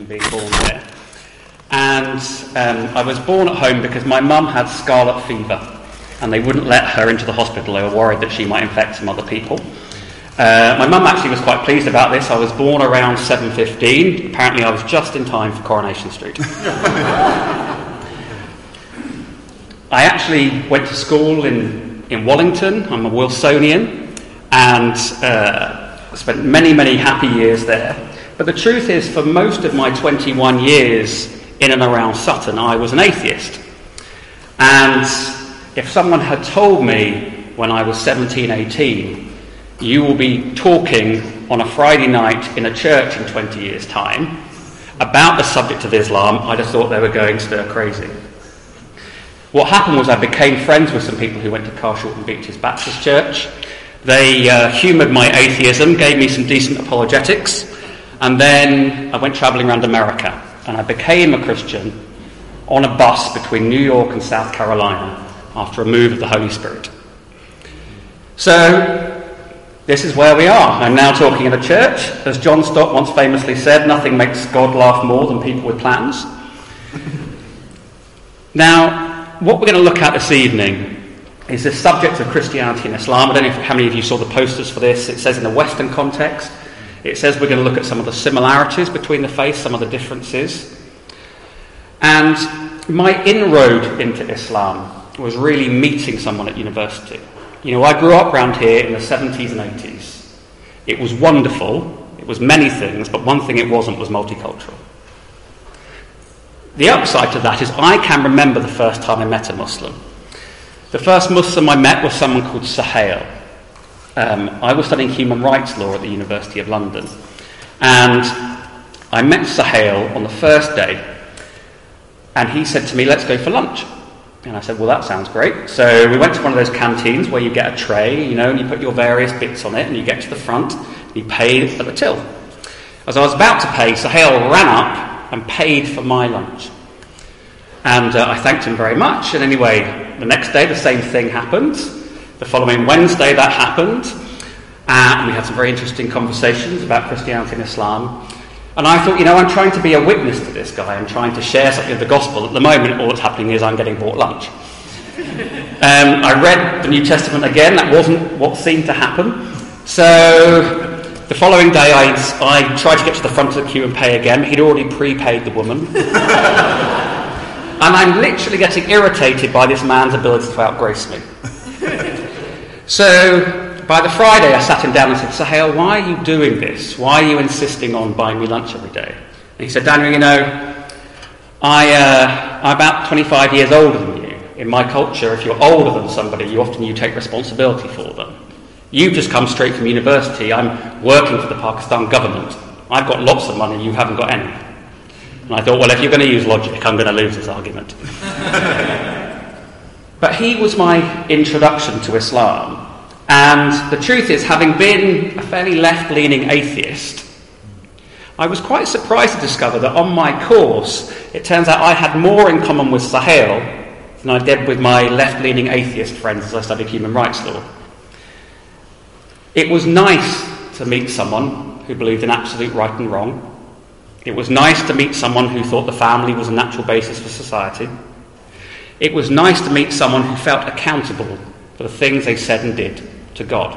being born there. And I was born at home because my mum had scarlet fever, and they wouldn't let her into the hospital. They were worried that she might infect some other people. My mum actually was quite pleased about this. I was born around 7:15. Apparently I was just in time for Coronation Street. I actually went to school in Wallington. I'm a Wilsonian, and spent many, many happy years there. But the truth is, for most of my 21 years in and around Sutton, I was an atheist. And if someone had told me when I was 17, 18, you will be talking on a Friday night in a church in 20 years' time about the subject of Islam, I'd have thought they were going stir crazy. What happened was I became friends with some people who went to Carshalton Beeches Baptist Church. They humoured my atheism, gave me some decent apologetics, and then I went travelling around America, and I became a Christian on a bus between New York and South Carolina after a move of the Holy Spirit. So this is where we are. I'm now talking in a church. As John Stott once famously said, nothing makes God laugh more than people with plans. Now, what we're going to look at this evening is the subject of Christianity and Islam. I don't know how many of you saw the posters for this. It says in the Western context. It says we're going to look at some of the similarities between the faiths, some of the differences. And my inroad into Islam was really meeting someone at university. You know, I grew up around here in the 70s and 80s. It was wonderful. It was many things, but one thing it wasn't was multicultural. The upside to that is I can remember the first time I met a Muslim. The first Muslim I met was someone called Suhail. I was studying human rights law at the University of London. And I met Suhail on the first day, and he said to me, "Let's go for lunch." And I said, "Well, that sounds great." So we went to one of those canteens where you get a tray, you know, and you put your various bits on it, and you get to the front, and you pay at the till. As I was about to pay, Suhail ran up and paid for my lunch. And I thanked him very much. And anyway, the next day the same thing happened. The following Wednesday that happened. And we had some very interesting conversations about Christianity and Islam. And I thought, you know, I'm trying to be a witness to this guy. I'm trying to share something of the gospel. At the moment, all that's happening is I'm getting bought lunch. I read the New Testament again. That wasn't what seemed to happen. So the following day, I tried to get to the front of the queue and pay again. He'd already prepaid the woman. And I'm literally getting irritated by this man's ability to outgrace me. So by the Friday, I sat him down and said, "Suhail, why are you doing this? Why are you insisting on buying me lunch every day?" And he said, "Daniel, you know, I'm about 25 years older than you. In my culture, if you're older than somebody, you take responsibility for them. You've just come straight from university. I'm working for the Pakistan government. I've got lots of money, you haven't got any." And I thought, well, if you're going to use logic, I'm going to lose this argument. But he was my introduction to Islam. And the truth is, having been a fairly left-leaning atheist, I was quite surprised to discover that on my course, it turns out I had more in common with Suhail than I did with my left-leaning atheist friends as I studied human rights law. It was nice to meet someone who believed in absolute right and wrong. It was nice to meet someone who thought the family was a natural basis for society. It was nice to meet someone who felt accountable for the things they said and did to God.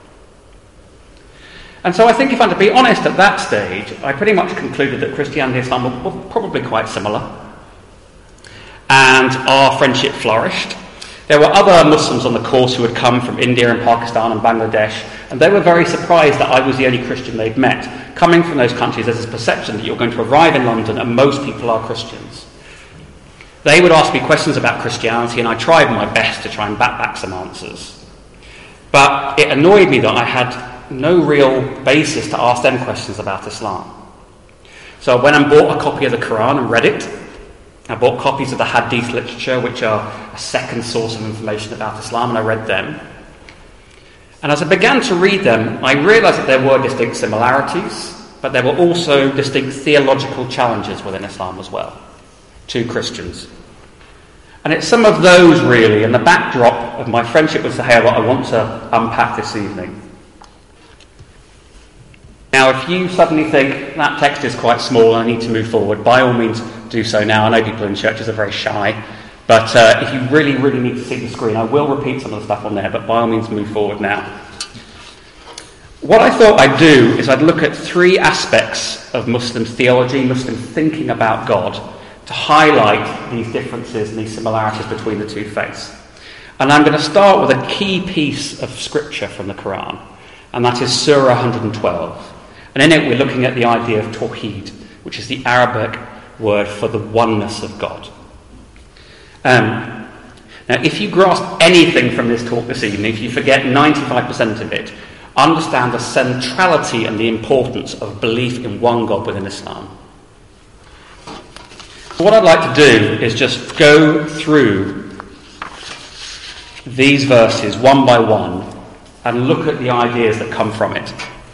And so I think, if I'm to be honest, at that stage, I pretty much concluded that Christianity and Islam were probably quite similar. And our friendship flourished. There were other Muslims on the course who had come from India and Pakistan and Bangladesh, and they were very surprised that I was the only Christian they'd met. Coming from those countries, there's this perception that you're going to arrive in London and most people are Christians. They would ask me questions about Christianity, and I tried my best to try and back some answers. But it annoyed me that I had no real basis to ask them questions about Islam. So I went and bought a copy of the Quran and read it. I bought copies of the Hadith literature, which are a second source of information about Islam, and I read them. And as I began to read them, I realised that there were distinct similarities, but there were also distinct theological challenges within Islam as well, to Christians. And it's some of those, really, and the backdrop of my friendship with Suhail that I want to unpack this evening. Now, if you suddenly think that text is quite small and I need to move forward, by all means do so now. I know people in churches are very shy, but if you really, really need to see the screen, I will repeat some of the stuff on there, but by all means move forward now. What I thought I'd do is I'd look at three aspects of Muslim theology, Muslim thinking about God, to highlight these differences and these similarities between the two faiths. And I'm going to start with a key piece of scripture from the Quran, and that is Surah 112. And in it we're looking at the idea of Tawheed, which is the Arabic word for the oneness of God. Now, if you grasp anything from this talk this evening, if you forget 95% of it, understand the centrality and the importance of belief in one God within Islam. So what I'd like to do is just go through these verses one by one and look at the ideas that come from it.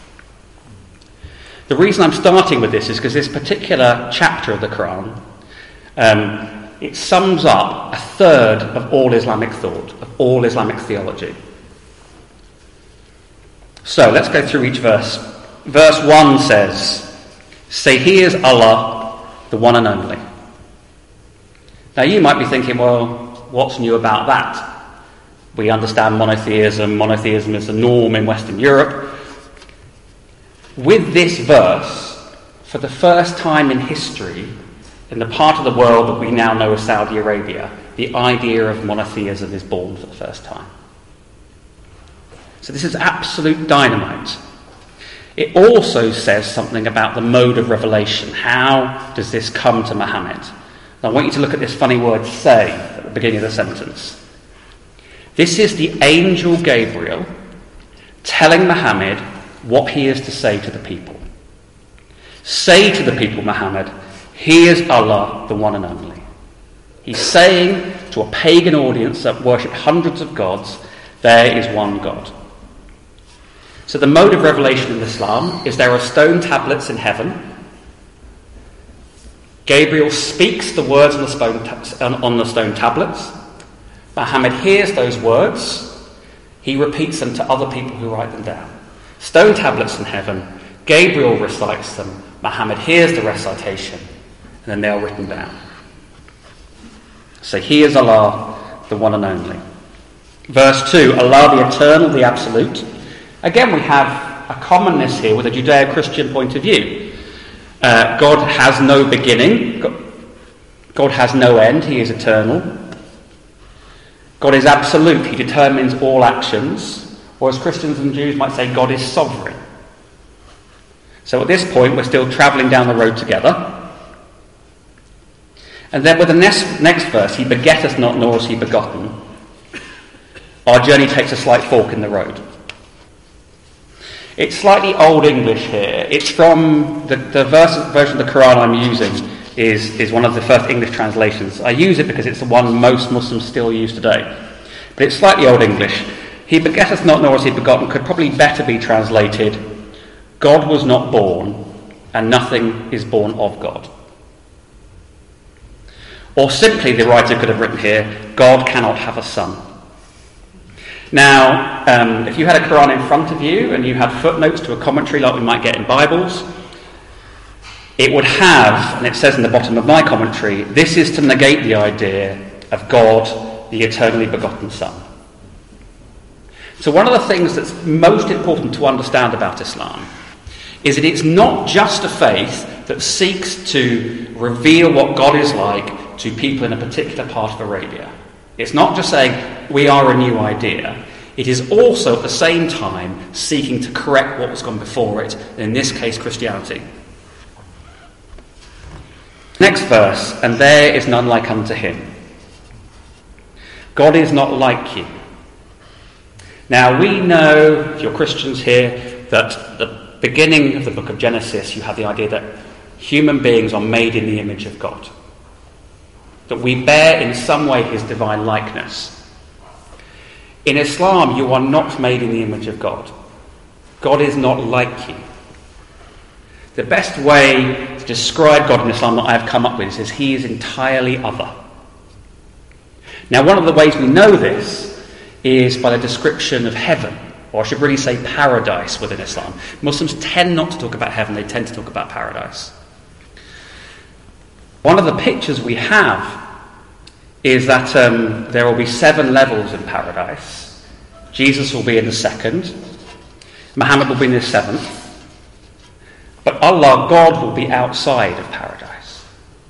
The reason I'm starting with this is because this particular chapter of the Quran, it sums up a third of all Islamic thought, of all Islamic theology. So let's go through each verse. Verse 1 says, "Say, He is Allah, the one and only." Now you might be thinking, well, what's new about that? We understand monotheism. Monotheism is the norm in Western Europe. With this verse, for the first time in history, in the part of the world that we now know as Saudi Arabia, the idea of monotheism is born for the first time. So this is absolute dynamite. It also says something about the mode of revelation. How does this come to Muhammad? Now I want you to look at this funny word, say, at the beginning of the sentence. This is the angel Gabriel telling Muhammad what he is to say to the people. Say to the people, Muhammad, He is Allah, the one and only. He's saying to a pagan audience that worship hundreds of gods, there is one God. So the mode of revelation in Islam is there are stone tablets in heaven. Gabriel speaks the words on the stone tablets. Muhammad hears those words. He repeats them to other people who write them down. Stone tablets in heaven. Gabriel recites them. Muhammad hears the recitation. And then they are written down. So He is Allah, the one and only. Verse 2, Allah the eternal, the absolute. Again, we have a commonness here with a Judeo-Christian point of view. God has no beginning. God has no end. He is eternal. God is absolute. He determines all actions. Or as Christians and Jews might say, God is sovereign. So at this point, we're still travelling down the road together. And then with the next verse, He begetteth not, nor is He begotten. Our journey takes a slight fork in the road. It's slightly Old English here. It's from the version of the Quran I'm using is one of the first English translations. I use it because it's the one most Muslims still use today. But it's slightly Old English. He begetteth not, nor is He begotten could probably better be translated, God was not born, and nothing is born of God. Or simply, the writer could have written here, God cannot have a son. Now, if you had a Quran in front of you and you had footnotes to a commentary like we might get in Bibles, it would have, and it says in the bottom of my commentary, this is to negate the idea of God, the eternally begotten Son. So one of the things that's most important to understand about Islam is that it's not just a faith that seeks to reveal what God is like to people in a particular part of Arabia. It's not just saying, we are a new idea. It is also, at the same time, seeking to correct what was gone before it, in this case, Christianity. Next verse, and there is none like unto Him. God is not like you. Now, we know, if you're Christians here, that at the beginning of the book of Genesis, you have the idea that human beings are made in the image of God. That we bear in some way His divine likeness. In Islam, you are not made in the image of God. God is not like you. The best way to describe God in Islam that I have come up with is He is entirely other. Now, one of the ways we know this is by the description of heaven or I should really say paradise within Islam. Muslims tend not to talk about heaven, they tend to talk about paradise. One of the pictures we have is that there will be 7 levels in paradise. Jesus will be in the 2nd, Muhammad will be in the 7th, but Allah, God, will be outside of paradise.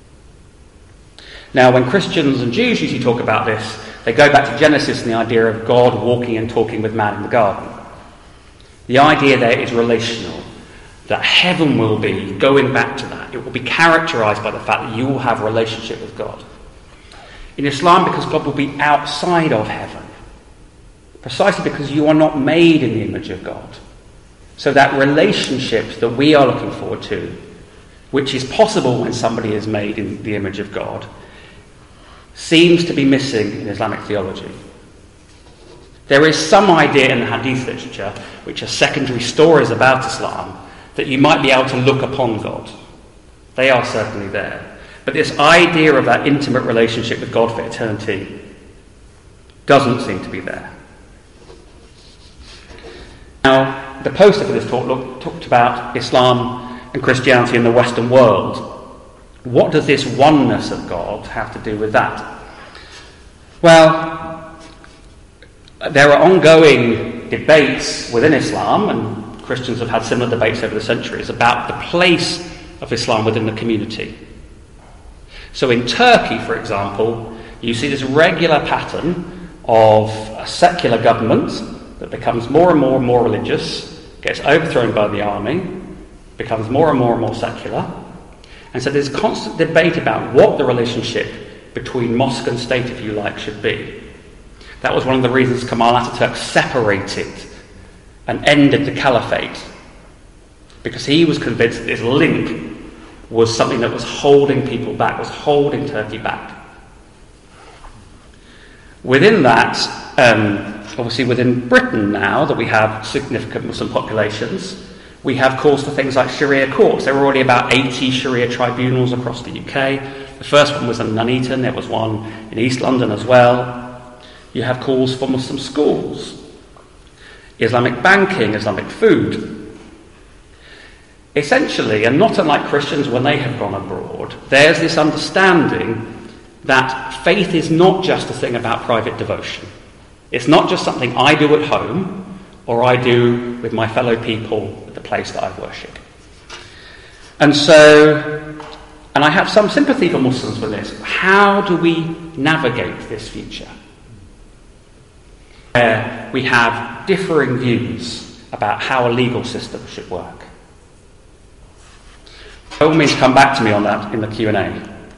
Now, when Christians and Jews usually talk about this, they go back to Genesis and the idea of God walking and talking with man in the garden. The idea there is relational, that heaven will be going back to that. It will be characterized by the fact that you will have a relationship with God. In Islam, because God will be outside of heaven, precisely because you are not made in the image of God. So that relationship that we are looking forward to, which is possible when somebody is made in the image of God, seems to be missing in Islamic theology. There is some idea in the Hadith literature, which are secondary stories about Islam, that you might be able to look upon God. They are certainly there. But this idea of that intimate relationship with God for eternity doesn't seem to be there. Now, the poster for this talk talked about Islam and Christianity in the Western world. What does this oneness of God have to do with that? Well, there are ongoing debates within Islam, and Christians have had similar debates over the centuries, about the place of Islam within the community. So in Turkey, for example, you see this regular pattern of a secular government that becomes more and more religious, gets overthrown by the army, becomes more and more secular. And so there's constant debate about what the relationship between mosque and state, if you like, should be. That was one of the reasons Kemal Ataturk separated and ended the caliphate, because he was convinced that this link was something that was holding people back, was holding Turkey back. Within that, obviously within Britain now, that we have significant Muslim populations, we have calls for things like Sharia courts. There were already about 80 Sharia tribunals across the UK. The first one was in Nuneaton, there was one in East London as well. You have calls for Muslim schools, Islamic banking, Islamic food. Essentially, and not unlike Christians when they have gone abroad, there's this understanding that faith is not just a thing about private devotion. It's not just something I do at home or I do with my fellow people at the place that I worship. And I have some sympathy for Muslims with this. How do we navigate this future? Where we have differing views about how a legal system should work. By all means, come back to me on that in the Q&A.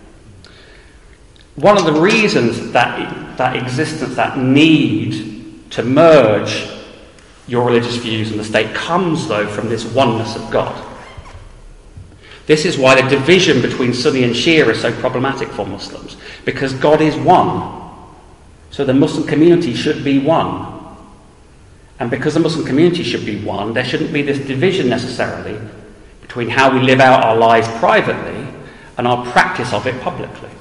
One of the reasons that existence, that need to merge your religious views and the state comes, though, from this oneness of God. This is why the division between Sunni and Shia is so problematic for Muslims, because God is one. So the Muslim community should be one. And because the Muslim community should be one, there shouldn't be this division necessarily between how we live out our lives privately and our practice of it publicly.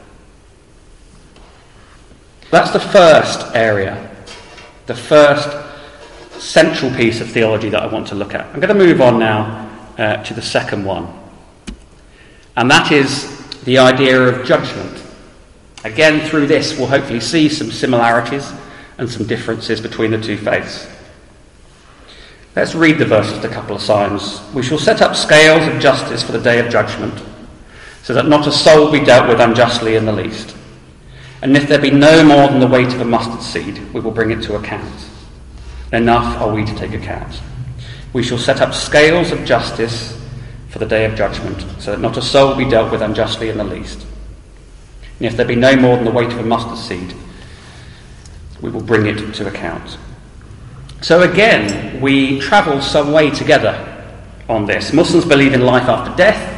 That's the first area, the first central piece of theology that I want to look at. I'm going to move on now to the second one. And that is the idea of judgment. Again, through this, we'll hopefully see some similarities and some differences between the two faiths. Let's read the verses a couple of times. We shall set up scales of justice for the day of judgment, so that not a soul be dealt with unjustly in the least. And if there be no more than the weight of a mustard seed, we will bring it to account. Enough are we to take account. We shall set up scales of justice for the day of judgment, so that not a soul be dealt with unjustly in the least. And if there be no more than the weight of a mustard seed, we will bring it to account. So again, we travel some way together on this. Muslims believe in life after death,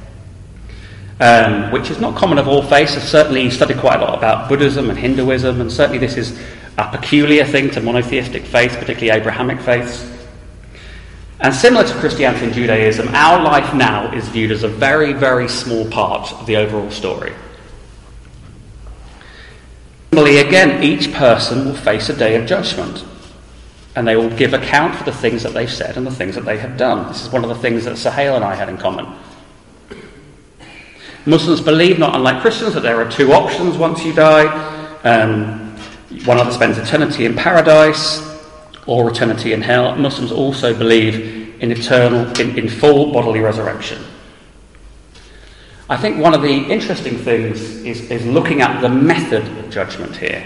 which is not common of all faiths. I've certainly studied quite a lot about Buddhism and Hinduism, and certainly this is a peculiar thing to monotheistic faiths, particularly Abrahamic faiths. And similar to Christianity and Judaism, our life now is viewed as a very, very small part of the overall story. Similarly, again, each person will face a day of judgment. And they will give account for the things that they've said and the things that they have done. This is one of the things that Suhail and I had in common. Muslims believe, not unlike Christians, that there are two options once you die. One either spends eternity in paradise or eternity in hell. Muslims also believe in full bodily resurrection. I think one of the interesting things is looking at the method of judgment here.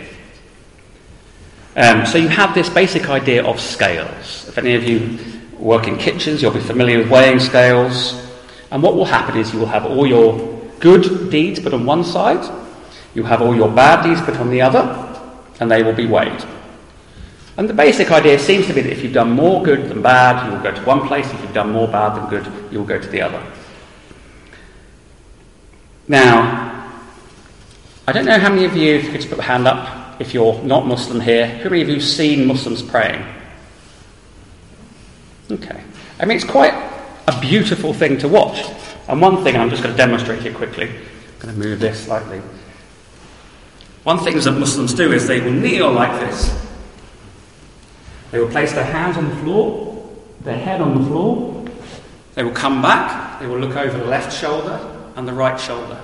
So you have this basic idea of scales. If any of you work in kitchens, you'll be familiar with weighing scales. And what will happen is you will have all your good deeds put on one side, you have all your bad deeds put on the other, and they will be weighed. And the basic idea seems to be that if you've done more good than bad, you will go to one place. If you've done more bad than good, you will go to the other. Now, I don't know how many of you, if you could just put a hand up, if you're not Muslim here, how many of you have seen Muslims praying? Okay. I mean, it's quite a beautiful thing to watch. And one thing, and I'm just going to demonstrate it quickly. I'm going to move this slightly. One thing that Muslims do is they will kneel like this. They will place their hands on the floor, their head on the floor. They will come back. They will look over the left shoulder and the right shoulder.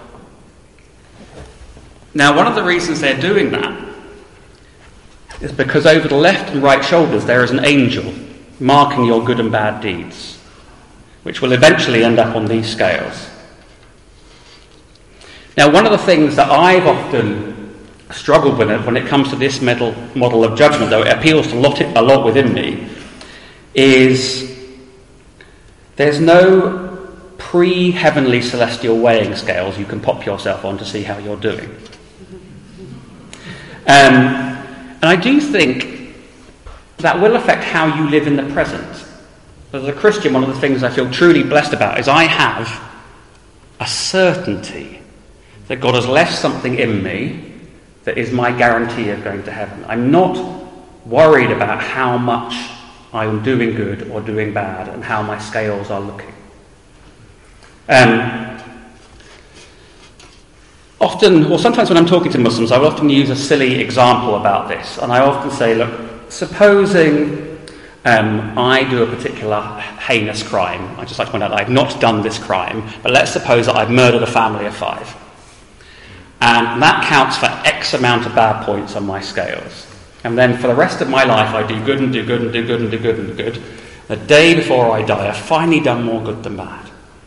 Now, one of the reasons they're doing that is because over the left and right shoulders there is an angel marking your good and bad deeds, which will eventually end up on these scales. Now, one of the things that I've often struggled with when it comes to this model of judgment, though it appeals to a lot within me, is there's no pre-heavenly celestial weighing scales you can pop yourself on to see how you're doing. And I do think that will affect how you live in the present. As a Christian, one of the things I feel truly blessed about is I have a certainty that God has left something in me that is my guarantee of going to heaven. I'm not worried about how much I'm doing good or doing bad and how my scales are looking. Sometimes when I'm talking to Muslims, I will often use a silly example about this. And I often say, look, supposing I do a particular heinous crime. I just like to point out that I've not done this crime, but let's suppose that I've murdered a family of 5. And that counts for X amount of bad points on my scales. And then for the rest of my life, I do good and do good and do good and do good and do good. The day before I die, I've finally done more good than bad.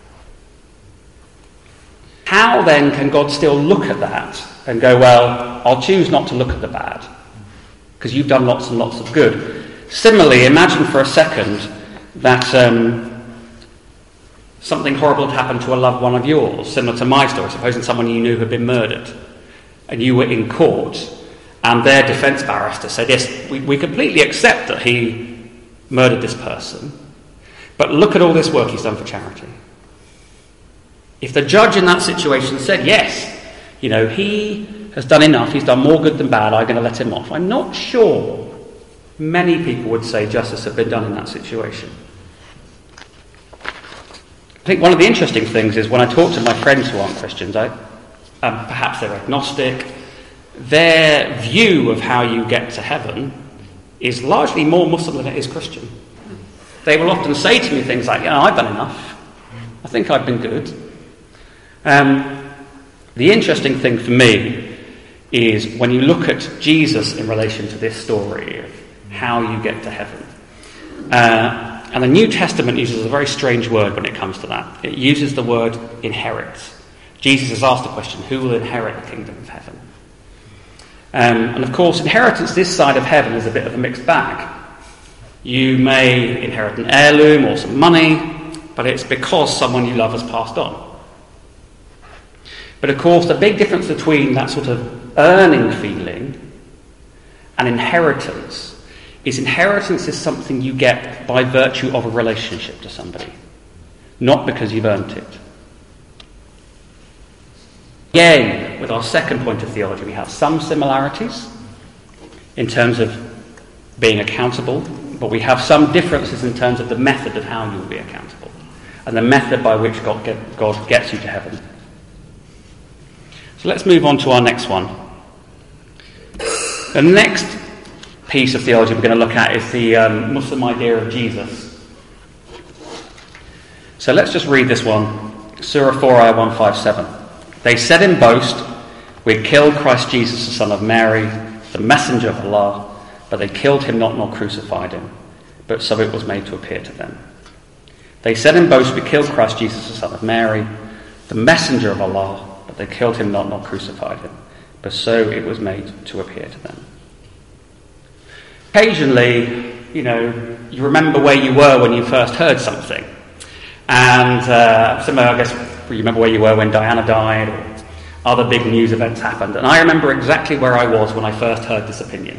How then can God still look at that and go, well, I'll choose not to look at the bad because you've done lots and lots of good? Similarly, imagine for a second that something horrible had happened to a loved one of yours, similar to my story, supposing someone you knew had been murdered, and you were in court, and their defence barrister said, yes, we completely accept that he murdered this person, but look at all this work he's done for charity. If the judge in that situation said, yes, he has done enough, he's done more good than bad, I'm going to let him off, I'm not sure many people would say justice had been done in that situation. I think one of the interesting things is when I talk to my friends who aren't Christians, perhaps they're agnostic, their view of how you get to heaven is largely more Muslim than it is Christian. They will often say to me things like, I've done enough. I think I've been good. The interesting thing for me is when you look at Jesus in relation to this story of how you get to heaven. And the New Testament uses a very strange word when it comes to that. It uses the word inherit. Jesus has asked the question, who will inherit the kingdom of heaven? And of course, inheritance this side of heaven is a bit of a mixed bag. You may inherit an heirloom or some money, but it's because someone you love has passed on. But of course, the big difference between that sort of earning feeling and inheritance is something you get by virtue of a relationship to somebody, not because you've earned it. Again, with our second point of theology, we have some similarities in terms of being accountable, but we have some differences in terms of the method of how you will be accountable and the method by which God gets you to heaven. So let's move on to our next one. The next piece of theology we're going to look at is the Muslim idea of Jesus. So let's just read this one. Surah 4, ayah 157. They said in boast, "We killed Christ Jesus, the son of Mary, the messenger of Allah, but they killed him not nor crucified him, but so it was made to appear to them." They said in boast, "We killed Christ Jesus, the son of Mary, the messenger of Allah, but they killed him not nor crucified him, but so it was made to appear to them." Occasionally, you remember where you were when you first heard something. And similar, I guess, you remember where you were when Diana died or other big news events happened. And I remember exactly where I was when I first heard this opinion.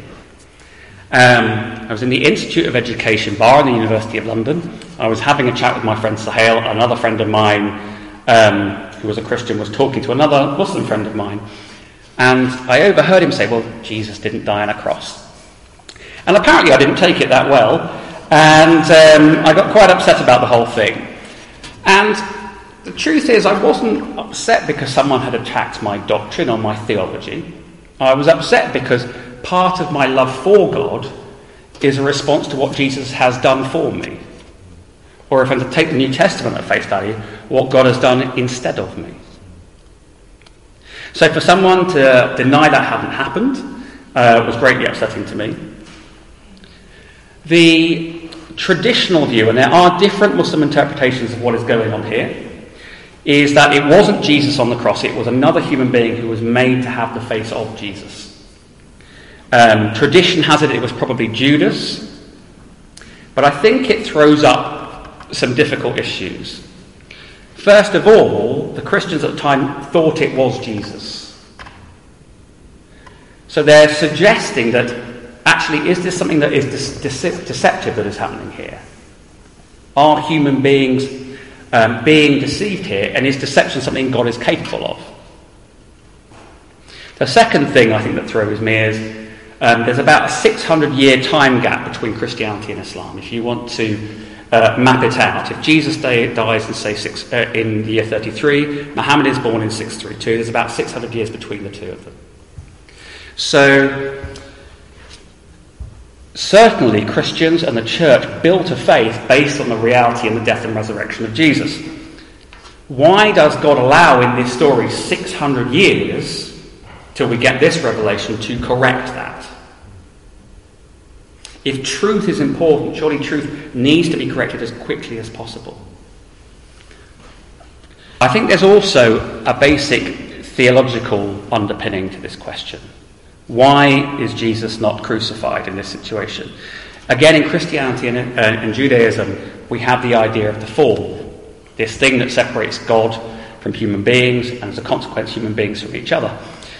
I was in the Institute of Education bar in the University of London. I was having a chat with my friend Suhail. Another friend of mine who was a Christian was talking to another Muslim friend of mine. And I overheard him say, "Well, Jesus didn't die on a cross." And apparently I didn't take it that well. And I got quite upset about the whole thing. And the truth is, I wasn't upset because someone had attacked my doctrine or my theology. I was upset because part of my love for God is a response to what Jesus has done for me. Or if I'm to take the New Testament at face value, what God has done instead of me. So for someone to deny that hadn't happened was greatly upsetting to me. The traditional view, and there are different Muslim interpretations of what is going on here, is that it wasn't Jesus on the cross, it was another human being who was made to have the face of Jesus. Tradition has it was probably Judas, but I think it throws up some difficult issues. First of all, the Christians at the time thought it was Jesus. So they're suggesting that actually, is this something that is deceptive that is happening here? Are human beings being deceived here, and is deception something God is capable of? The second thing I think that throws me is there's about a 600-year time gap between Christianity and Islam. If you want to map it out, if Jesus dies in, say, in the year 33, Muhammad is born in 632, there's about 600 years between the two of them. So certainly Christians and the church built a faith based on the reality and the death and resurrection of Jesus. Why does God allow in this story 600 years till we get this revelation to correct that? If truth is important, surely truth needs to be corrected as quickly as possible. I think there's also a basic theological underpinning to this question. Why is Jesus not crucified in this situation? Again, in Christianity and Judaism, we have the idea of the fall, this thing that separates God from human beings, and as a consequence, human beings from each other.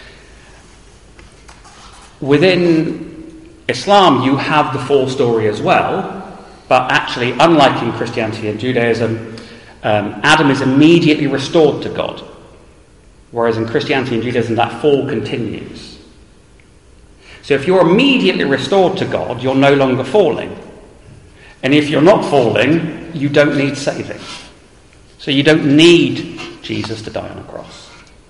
Within Islam, you have the fall story as well, but actually, unlike in Christianity and Judaism, Adam is immediately restored to God, whereas in Christianity and Judaism, that fall continues. So if you're immediately restored to God, you're no longer falling. And if you're not falling, you don't need saving. So you don't need Jesus to die on a cross.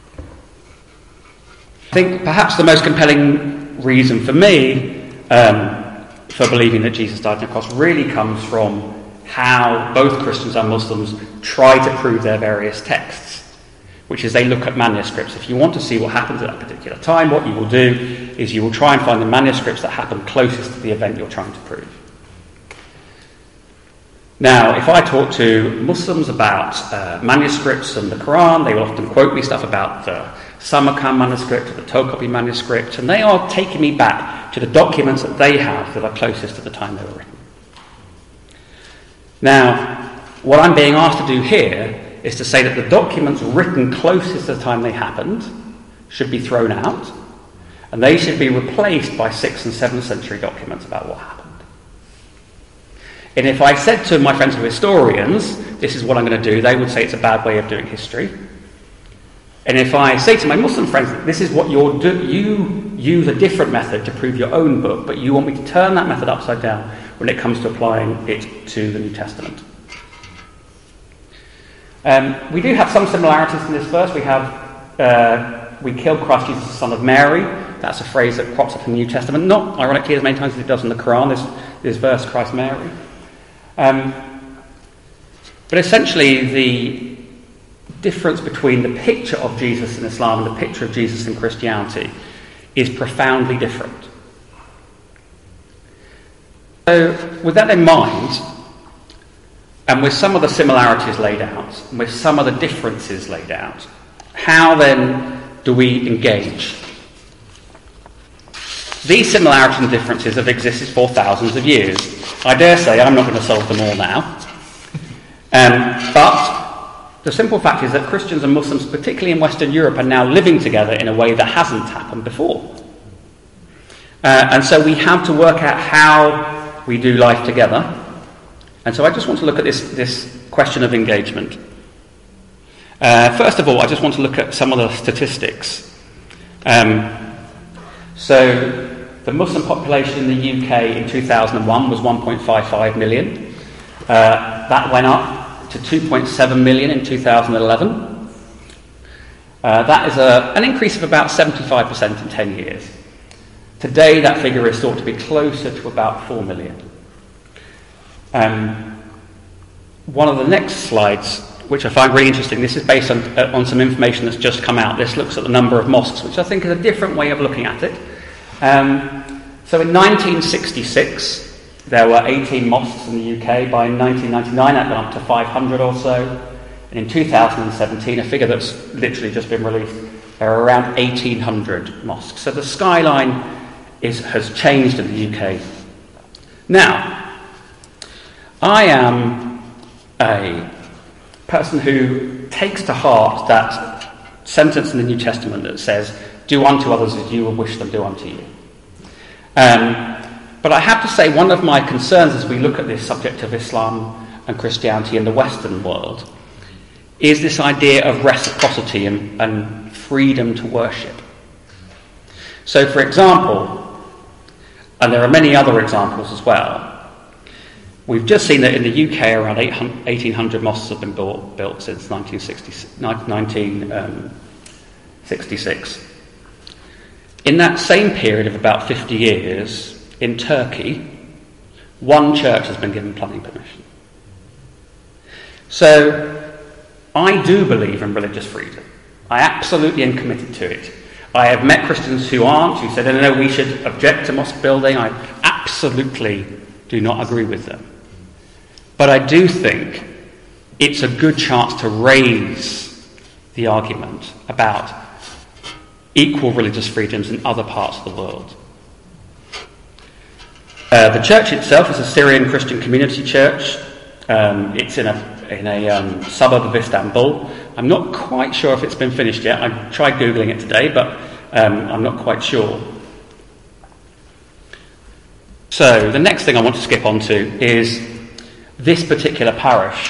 I think perhaps the most compelling reason for me for believing that Jesus died on a cross really comes from how both Christians and Muslims try to prove their various texts, which is they look at manuscripts. If you want to see what happens at that particular time, what you will do is you will try and find the manuscripts that happen closest to the event you're trying to prove. Now, if I talk to Muslims about manuscripts and the Quran, they will often quote me stuff about the Samarkand manuscript or the Tokopi manuscript, and they are taking me back to the documents that they have that are closest to the time they were written. Now, what I'm being asked to do here is to say that the documents written closest to the time they happened should be thrown out, and they should be replaced by 6th and 7th century documents about what happened. And if I said to my friends who are historians, this is what I'm going to do, they would say it's a bad way of doing history. And if I say to my Muslim friends, this is what you use a different method to prove your own book, but you want me to turn that method upside down when it comes to applying it to the New Testament. We do have some similarities in this verse. We killed Christ Jesus, the son of Mary. That's a phrase that crops up in the New Testament, not ironically as many times as it does in the Quran, this verse, Christ Mary. But essentially the difference between the picture of Jesus in Islam and the picture of Jesus in Christianity is profoundly different. So with that in mind, and with some of the similarities laid out, and with some of the differences laid out, how then do we engage? These similarities and differences have existed for thousands of years. I dare say I'm not going to solve them all now. But the simple fact is that Christians and Muslims, particularly in Western Europe, are now living together in a way that hasn't happened before. And so we have to work out how we do life together. And so I just want to look at this question of engagement. First of all, I just want to look at some of the statistics. So the Muslim population in the UK in 2001 was 1.55 million. That went up to 2.7 million in 2011. That is an increase of about 75% in 10 years. Today, that figure is thought to be closer to about 4 million. One of the next slides, which I find really interesting, this is based on some information that's just come out. This looks at the number of mosques, which I think is a different way of looking at it. So in 1966, there were 18 mosques in the UK. By 1999, that got up to 500 or so. And in 2017, a figure that's literally just been released, there are around 1,800 mosques. So the skyline has changed in the UK. Now, I am a person who takes to heart that sentence in the New Testament that says, "Do unto others as you would wish them do unto you." But I have to say, one of my concerns as we look at this subject of Islam and Christianity in the Western world is this idea of reciprocity and freedom to worship. So, for example, and there are many other examples as well, we've just seen that in the UK around 1,800 mosques have been built since 1966. In that same period of about 50 years, in Turkey, one church has been given planning permission. So, I do believe in religious freedom. I absolutely am committed to it. I have met Christians who aren't, who said, no, we should object to mosque building. I absolutely do not agree with them. But I do think it's a good chance to raise the argument about equal religious freedoms in other parts of the world. The church itself is a Syrian Christian community church. It's in a suburb of Istanbul. I'm not quite sure if it's been finished yet. I tried Googling it today, but I'm not quite sure. So the next thing I want to skip on to is this particular parish.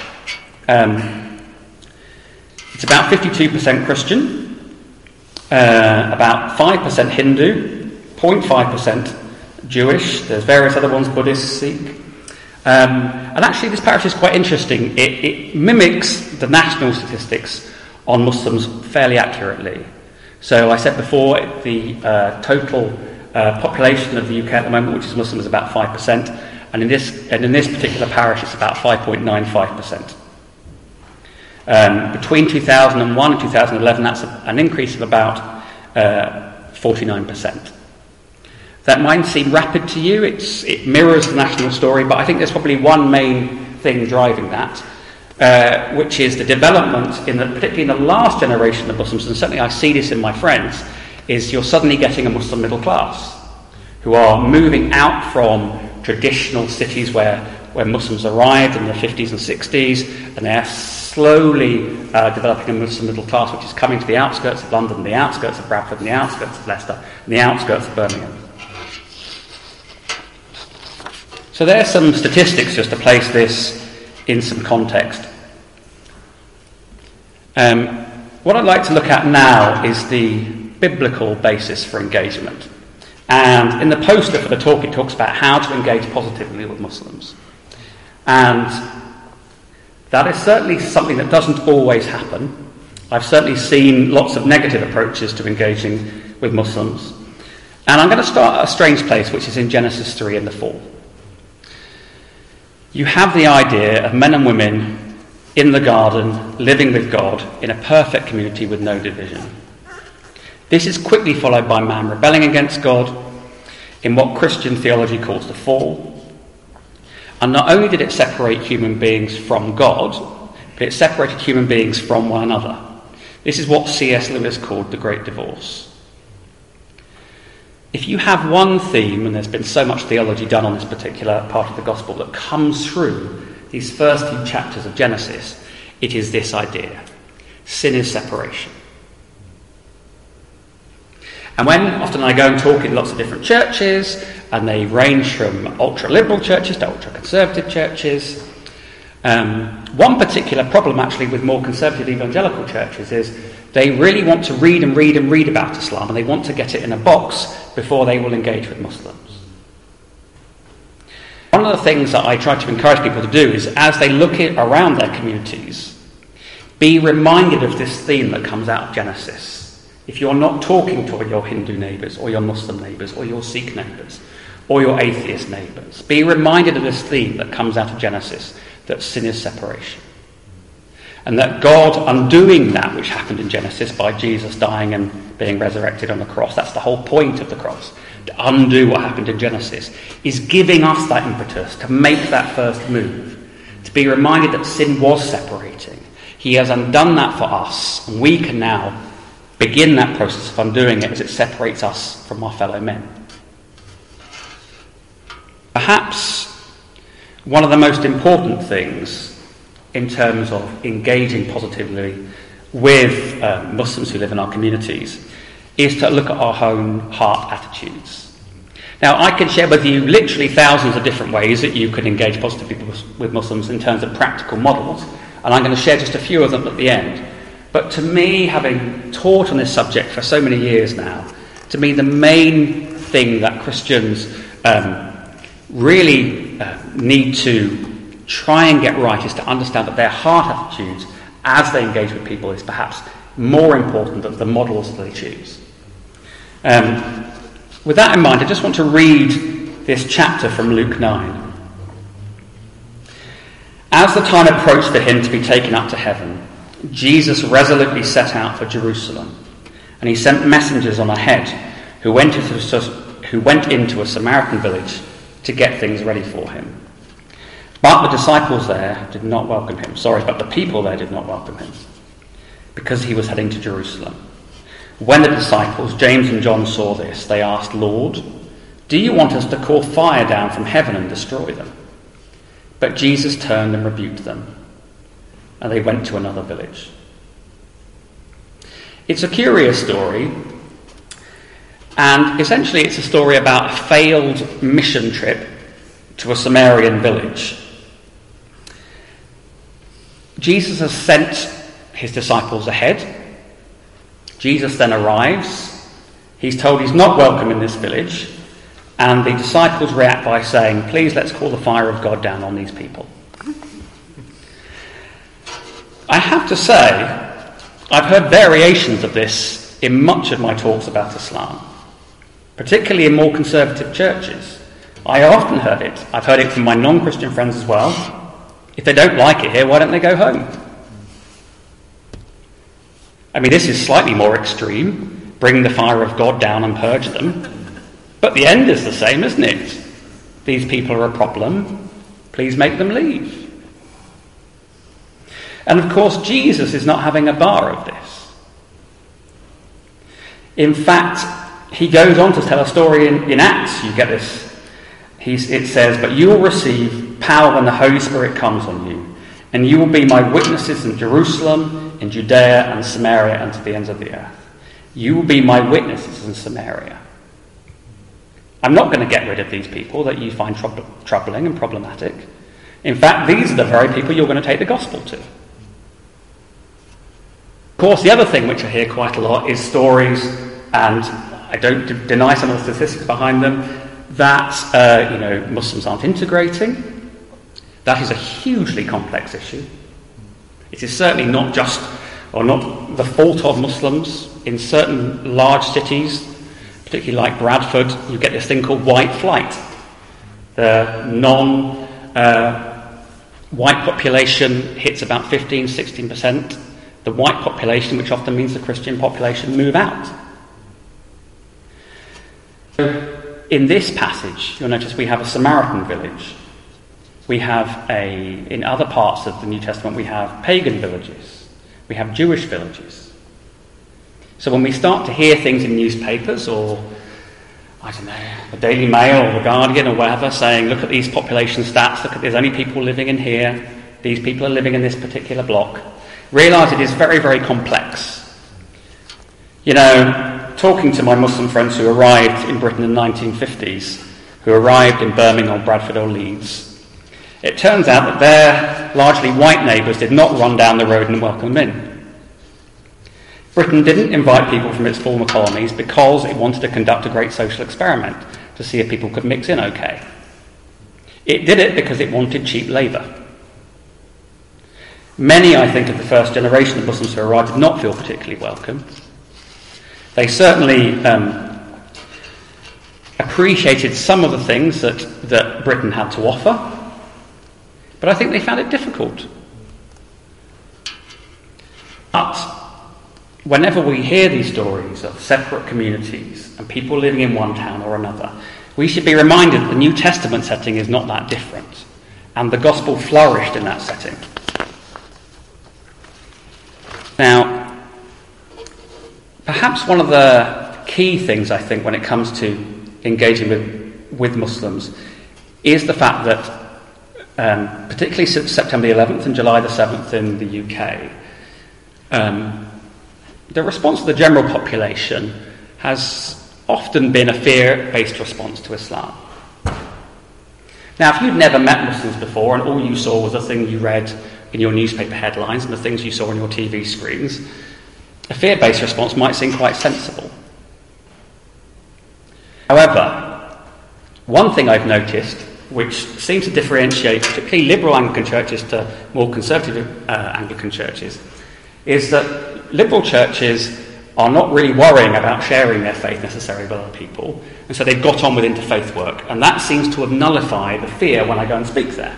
It's about 52% Christian, about 5% Hindu, 0.5% Jewish. There's various other ones, Buddhist, Sikh. And actually this parish is quite interesting. It mimics the national statistics on Muslims fairly accurately. So I said before, the total population of the UK at the moment, which is Muslim, is about 5%. And in this particular parish, it's about 5.95%. Between 2001 and 2011, that's an increase of about 49%. That might seem rapid to you. It mirrors the national story, but I think there's probably one main thing driving that, which is the development, particularly in the last generation of Muslims, and certainly I see this in my friends, is you're suddenly getting a Muslim middle class who are moving out from traditional cities where Muslims arrived in the 50s and 60s, and they're slowly developing a Muslim middle class which is coming to the outskirts of London, the outskirts of Bradford, and the outskirts of Leicester, and the outskirts of Birmingham. So there's some statistics just to place this in some context. What I'd like to look at now is the biblical basis for engagement. And in the poster for the talk, it talks about how to engage positively with Muslims. And that is certainly something that doesn't always happen. I've certainly seen lots of negative approaches to engaging with Muslims. And I'm going to start at a strange place, which is in Genesis 3 in the fall. You have the idea of men and women in the garden, living with God, in a perfect community with no division. This is quickly followed by man rebelling against God in what Christian theology calls the fall. And not only did it separate human beings from God, but it separated human beings from one another. This is what C.S. Lewis called the Great Divorce. If you have one theme, and there's been so much theology done on this particular part of the gospel that comes through these first few chapters of Genesis, it is this idea. Sin is separation. And when often I go and talk in lots of different churches, and they range from ultra-liberal churches to ultra-conservative churches, one particular problem actually with more conservative evangelical churches is they really want to read about Islam, and they want to get it in a box before they will engage with Muslims. One of the things that I try to encourage people to do is, as they look around their communities, be reminded of this theme that comes out of Genesis. If you're not talking to your Hindu neighbours, or your Muslim neighbours, or your Sikh neighbours, or your atheist neighbours, be reminded of this theme that comes out of Genesis, that sin is separation. And that God undoing that which happened in Genesis by Jesus dying and being resurrected on the cross, that's the whole point of the cross, to undo what happened in Genesis, is giving us that impetus to make that first move, to be reminded that sin was separating. He has undone that for us, and we can now begin that process of undoing it as it separates us from our fellow men. Perhaps one of the most important things in terms of engaging positively with Muslims who live in our communities is to look at our own heart attitudes. Now, I can share with you literally thousands of different ways that you can engage positively with Muslims in terms of practical models, and I'm going to share just a few of them at the end. But to me, having taught on this subject for so many years now, to me the main thing that Christians really need to try and get right is to understand that their heart attitudes as they engage with people is perhaps more important than the models they choose. With that in mind, I just want to read this chapter from Luke 9. As the time approached for him to be taken up to heaven, Jesus resolutely set out for Jerusalem, and he sent messengers on ahead who went into a Samaritan village to get things ready for him. But the disciples there did not welcome him. But the people there did not welcome him, because he was heading to Jerusalem. When the disciples, James and John, saw this, they asked, "Lord, do you want us to call fire down from heaven and destroy them?" But Jesus turned and rebuked them, and they went to another village. It's a curious story, and essentially it's a story about a failed mission trip to a Samaritan village. Jesus has sent his disciples ahead. Jesus then arrives. He's told he's not welcome in this village, and the disciples react by saying, "Please, let's call the fire of God down on these people." I have to say, I've heard variations of this in much of my talks about Islam, particularly in more conservative churches. I often heard it. I've heard it from my non-Christian friends as well. If they don't like it here, why don't they go home? I mean, this is slightly more extreme, bring the fire of God down and purge them. But the end is the same, isn't it? These people are a problem. Please make them leave. And of course, Jesus is not having a bar of this. In fact, he goes on to tell a story in Acts. You get this. It says, "But you will receive power when the Holy Spirit comes on you, and you will be my witnesses in Jerusalem, in Judea and Samaria, and to the ends of the earth." You will be my witnesses in Samaria. I'm not going to get rid of these people that you find troubling and problematic. In fact, these are the very people you're going to take the gospel to. Of course, the other thing which I hear quite a lot is stories, and I don't deny some of the statistics behind them, that Muslims aren't integrating. That is a hugely complex issue. It is certainly not just, or not the fault of Muslims. In certain large cities, particularly like Bradford, you get this thing called white flight. The non-white population hits about 15-16%. The white population, which often means the Christian population, move out. In this passage, you'll notice we have a Samaritan village. We have in other parts of the New Testament, we have pagan villages. We have Jewish villages. So when we start to hear things in newspapers or, I don't know, the Daily Mail or the Guardian or whatever, saying, look at these population stats, look at there's only people living in here, these people are living in this particular block, realise it is very, very complex. You know, talking to my Muslim friends who arrived in Britain in the 1950s, who arrived in Birmingham, Bradford or Leeds, it turns out that their largely white neighbours did not run down the road and welcome them in. Britain didn't invite people from its former colonies because it wanted to conduct a great social experiment to see if people could mix in okay. It did it because it wanted cheap labour. Many, I think, of the first generation of Muslims who arrived did not feel particularly welcome. They certainly appreciated some of the things that Britain had to offer, but I think they found it difficult. But whenever we hear these stories of separate communities and people living in one town or another, we should be reminded that the New Testament setting is not that different, and the gospel flourished in that setting. Now, perhaps one of the key things, I think, when it comes to engaging with Muslims is the fact that, particularly since September the 11th and July the 7th in the UK, the response of the general population has often been a fear-based response to Islam. Now, if you'd never met Muslims before and all you saw was the thing you read in your newspaper headlines and the things you saw on your TV screens, a fear-based response might seem quite sensible. However, one thing I've noticed, which seems to differentiate particularly liberal Anglican churches to more conservative Anglican churches, is that liberal churches are not really worrying about sharing their faith necessarily with other people, and so they've got on with interfaith work, and that seems to have nullified the fear when I go and speak there.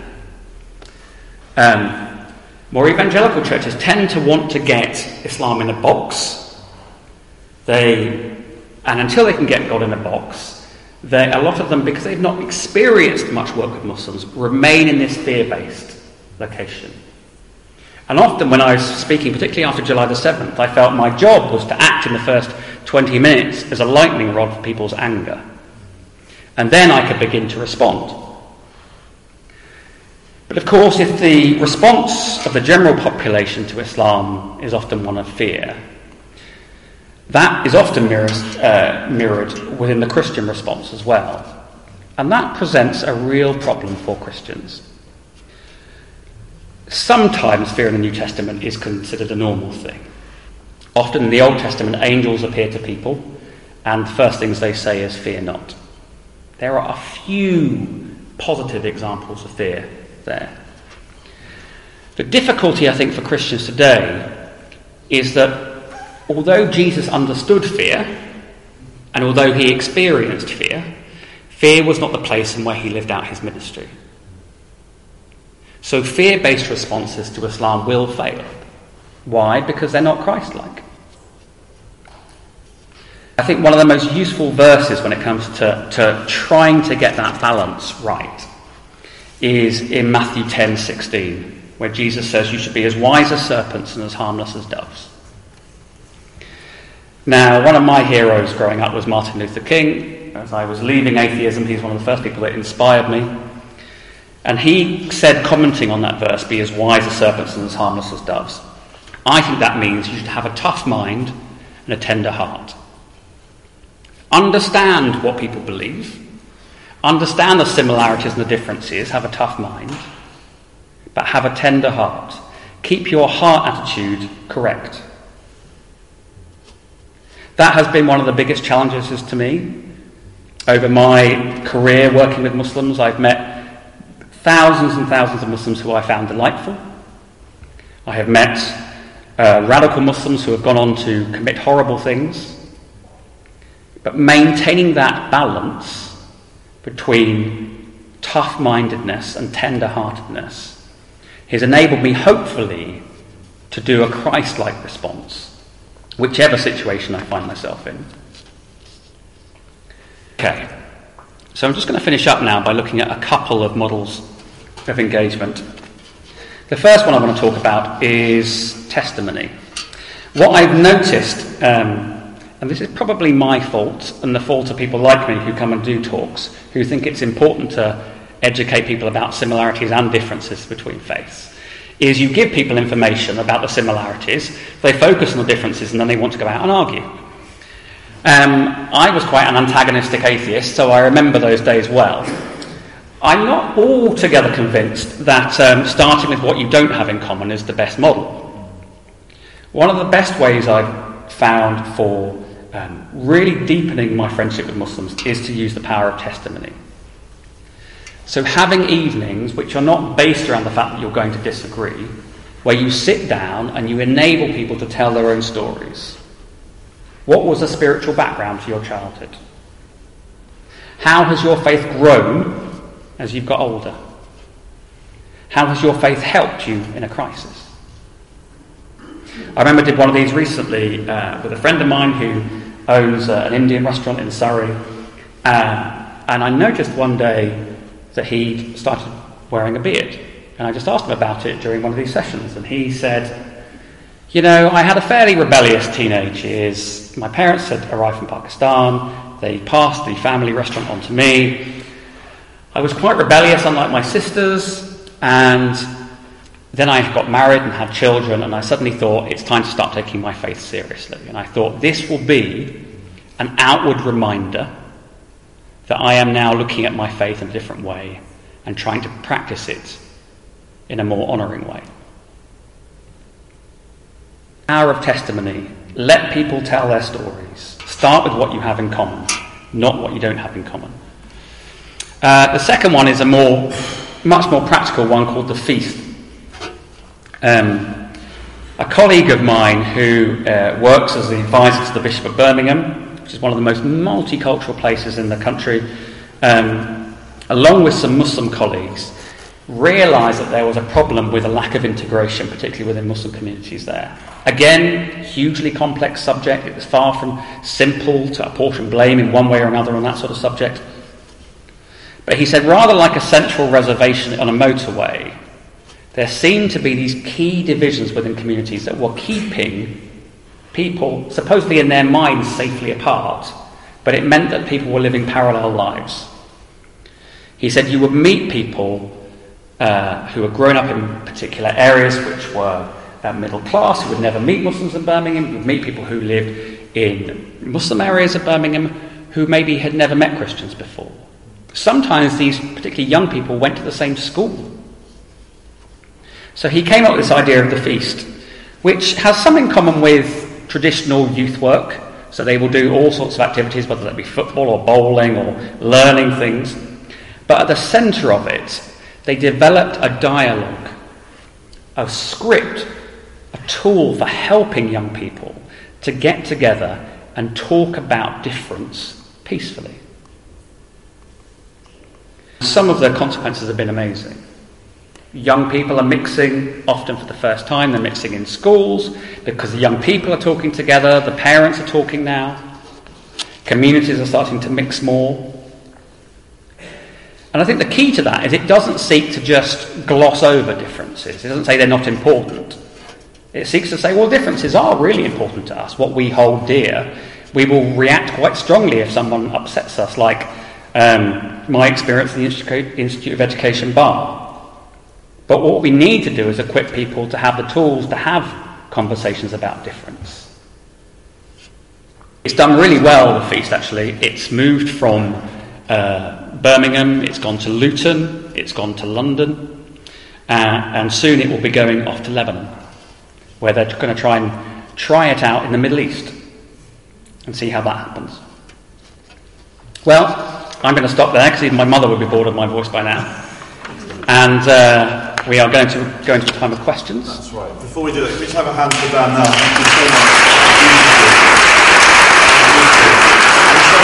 More evangelical churches tend to want to get Islam in a box. And until they can get God in a box, a lot of them, because they've not experienced much work with Muslims, remain in this fear-based location. And often when I was speaking, particularly after July the 7th, I felt my job was to act in the first 20 minutes as a lightning rod for people's anger. And then I could begin to respond. But of course, if the response of the general population to Islam is often one of fear, that is often mirrored within the Christian response as well. And that presents a real problem for Christians. Sometimes fear in the New Testament is considered a normal thing. Often in the Old Testament, angels appear to people, and the first things they say is, "Fear not." There are a few positive examples of fear there. The difficulty, I think, for Christians today is that although Jesus understood fear, and although he experienced fear, fear was not the place in where he lived out his ministry. So fear-based responses to Islam will fail. Why? Because they're not Christ-like. I think one of the most useful verses when it comes to trying to get that balance right is in Matthew 10:16, where Jesus says you should be as wise as serpents and as harmless as doves. Now, one of my heroes growing up was Martin Luther King. As I was leaving atheism, he's one of the first people that inspired me. And he said, commenting on that verse, be as wise as serpents and as harmless as doves. I think that means you should have a tough mind and a tender heart. Understand what people believe. Understand the similarities and the differences. Have a tough mind. But have a tender heart. Keep your heart attitude correct. That has been one of the biggest challenges to me. Over my career working with Muslims, I've met thousands and thousands of Muslims who I found delightful. I have met radical Muslims who have gone on to commit horrible things. But maintaining that balance between tough-mindedness and tender-heartedness has enabled me, hopefully, to do a Christ-like response, whichever situation I find myself in. Okay, so I'm just going to finish up now by looking at a couple of models of engagement. The first one I want to talk about is testimony. What I've noticed, and this is probably my fault and the fault of people like me who come and do talks, who think it's important to educate people about similarities and differences between faiths, is you give people information about the similarities, they focus on the differences, and then they want to go out and argue. I was quite an antagonistic atheist, so I remember those days well. I'm not altogether convinced that starting with what you don't have in common is the best model. One of the best ways I've found for really deepening my friendship with Muslims is to use the power of testimony. So having evenings which are not based around the fact that you're going to disagree, where you sit down and you enable people to tell their own stories. What was the spiritual background to your childhood? How has your faith grown as you've got older? How has your faith helped you in a crisis? I remember I did one of these recently with a friend of mine who owns an Indian restaurant in Surrey, and I noticed one day that he started wearing a beard, and I just asked him about it during one of these sessions, and he said, you know, I had a fairly rebellious teenage years. My parents had arrived from Pakistan, they passed the family restaurant on to me. I was quite rebellious, unlike my sisters, and then I got married and had children, and I suddenly thought it's time to start taking my faith seriously. And I thought this will be an outward reminder that I am now looking at my faith in a different way and trying to practice it in a more honouring way. Power of testimony. Let people tell their stories. Start with what you have in common, not what you don't have in common. The second one is a much more practical one called the feast. A colleague of mine who works as the advisor to the Bishop of Birmingham, which is one of the most multicultural places in the country, along with some Muslim colleagues, realised that there was a problem with a lack of integration, particularly within Muslim communities there. Again, hugely complex subject. It was far from simple to apportion blame in one way or another on that sort of subject. But he said, rather like a central reservation on a motorway, there seemed to be these key divisions within communities that were keeping people, supposedly in their minds, safely apart, but it meant that people were living parallel lives. He said you would meet people who had grown up in particular areas which were middle class, who would never meet Muslims in Birmingham. You would meet people who lived in Muslim areas of Birmingham who maybe had never met Christians before. Sometimes these particularly young people went to the same school. So he came up with this idea of the feast, which has some in common with traditional youth work. So they will do all sorts of activities, whether that be football or bowling or learning things. But at the centre of it, they developed a dialogue, a script, a tool for helping young people to get together and talk about difference peacefully. Some of the consequences have been amazing. Young people are mixing, often for the first time. They're mixing in schools because the young people are talking together, the parents are talking now, communities are starting to mix more. And I think the key to that is it doesn't seek to just gloss over differences. It doesn't say they're not important. It seeks to say, well, differences are really important to us, what we hold dear. We will react quite strongly if someone upsets us, like my experience in the Institute of Education Bar. But what we need to do is equip people to have the tools to have conversations about difference. It's done really well, the feast, actually. It's moved from Birmingham, it's gone to Luton, it's gone to London, and soon it will be going off to Lebanon, where they're going to try it out in the Middle East and see how that happens. Well, I'm going to stop there because even my mother would be bored of my voice by now. And we are going to go into a time of questions. That's right. Before we do that, can we just have a hand for Dan now? Thank you so much.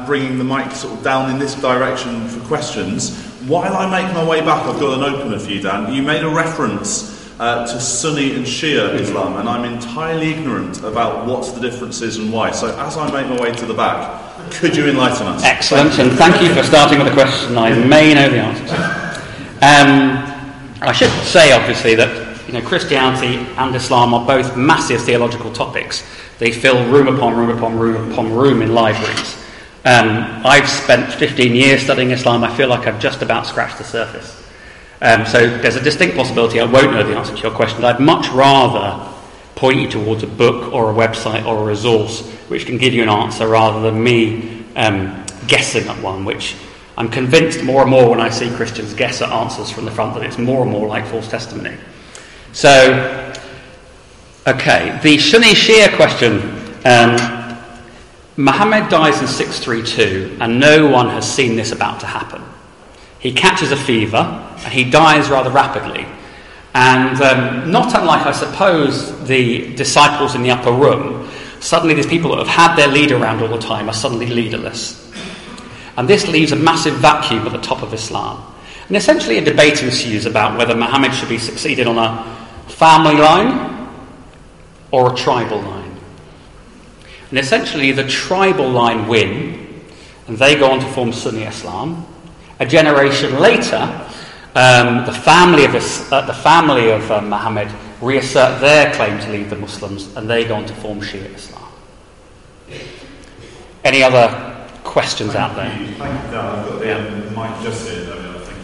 bringing the mic sort of down in this direction for questions. While I make my way back, I've got an opener for you, Dan. You made a reference to Sunni and Shia Islam, and I'm entirely ignorant about what the difference is and why. So as I make my way to the back, could you enlighten us? Excellent, and thank you for starting with a question I may know the answer to. I should say, obviously, that Christianity and Islam are both massive theological topics. They fill room upon room upon room upon room in libraries. I've spent 15 years studying Islam. I feel like I've just about scratched the surface. So there's a distinct possibility I won't know the answer to your question. I'd much rather point you towards a book or a website or a resource which can give you an answer rather than me guessing at one, which I'm convinced more and more when I see Christians guess at answers from the front that it's more and more like false testimony. So, okay, the Sunni Shia question. Muhammad dies in 632 and no one has seen this about to happen. He catches a fever and he dies rather rapidly. And not unlike, I suppose, the disciples in the upper room, suddenly these people that have had their leader around all the time are suddenly leaderless. And this leaves a massive vacuum at the top of Islam. And essentially a debate ensues about whether Muhammad should be succeeded on a family line or a tribal line. And essentially the tribal line win, and they go on to form Sunni Islam. A generation later, the family of Muhammad reassert their claim to lead the Muslims, and they go on to form Shia Islam. Any other questions out there? Thank you, Dan. I've got the mic just here. Thank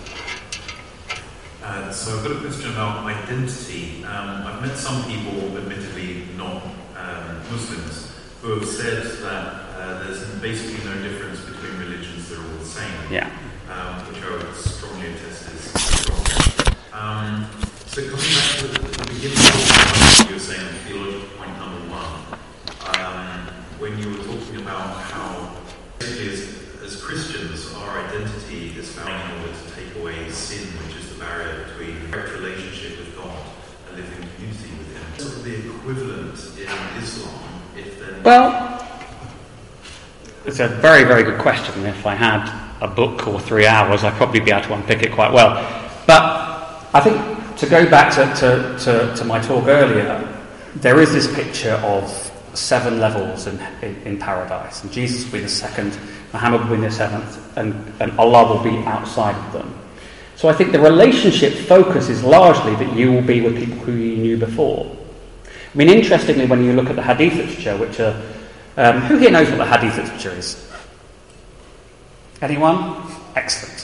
you. So I've got a question about identity. I've met some people, admittedly not Muslims, who have said that there's basically no difference between religions, they're all the same. Yeah. Which I would strongly attest is wrong. So coming back to the beginning of what you were saying, theological point number one, when you were talking about how as Christians, our identity is found in order to take away sin, which is the barrier between direct relationship with God and living in community with Him. What's the equivalent in Islam, if then? Well, it's a very, very good question. If I had a book or 3 hours, I'd probably be able to unpick it quite well. But I think to go back to my talk earlier, there is this picture of 7 levels in paradise, and Jesus will be the second, Muhammad will be the 7th, and Allah will be outside of them. So I think the relationship focus is largely that you will be with people who you knew before. I mean, interestingly, when you look at the Hadith literature, which are who here knows what the Hadith literature is? Anyone? Excellent.